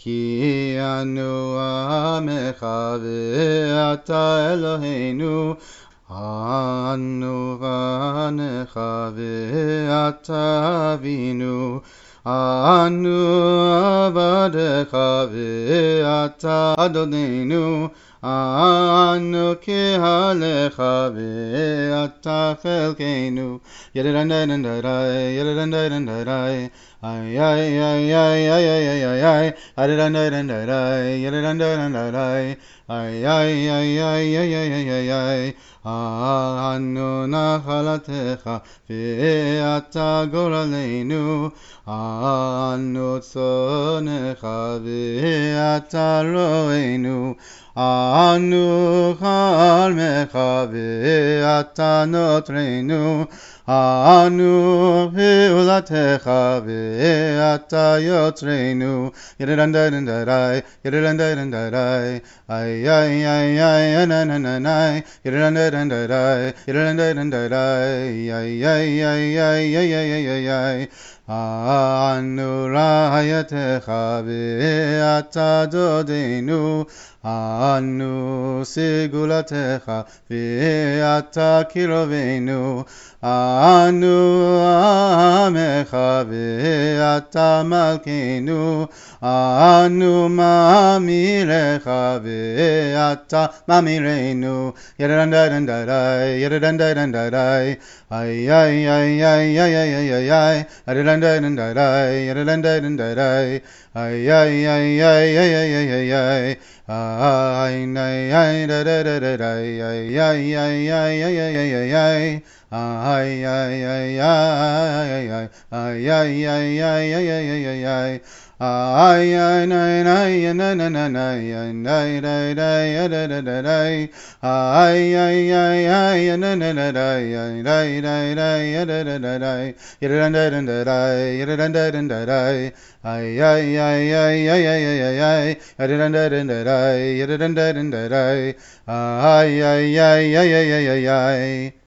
כי אנו עמך ואתה אלוהינו, אנו בניך ואתה אבינו, אנו עבדיך ואתה אדוננו, אנו קהלך ואתה חלקנו. ידדנדדנדדאי, ידדנדדנדדאי, ay ay ay ay ay ay ay ay ay, adadandadandadai, yadadandadandadai, ay ay ay ay ay ay ay ay ay, אנו נחלתך ואתה גורלנו, אנו צאנך ואתה רוענו, אנו חלמך ואתה נוטרנו, אנו פעולתך ואתה יוצרנו. ידדנדדנדדאי, ידדנדדנדדאי, ay ay ay ay na na na na, yadadandadandadai, yadadandadandadai, ay ay ay ay ay ay ay ay, אנו רעייתך ואתה דודנו, אנו סגולתך ואתה קרבנו, אנו עמך ואתה מלכנו, אנו מאמירך ואתה מאמירנו. ידדנדדנדדאי, ידדנדדנדדאי, ay ay ay ay ay ay ay ay ay, adadandadandadai, yadadandadandadai, ay ay ay ay ay ay ay ay ay, ay ay ay dadadadadai, ay ay ay ay ay ay ay ay ay, ay ay ay ay ay ay, ay ay ay ay ay ay ay ay ay, ay ay nay nay na na na nay nay nay nay da da da day, ay ay ay ay na na na day nay nay nay da da da day, yadadandadandadai, yadadandadandadai, ay ay ay ay ay ay ay ay ay, yadadandadandadai, yadadandadandadai, ay ay ay ay ay ay ay ay.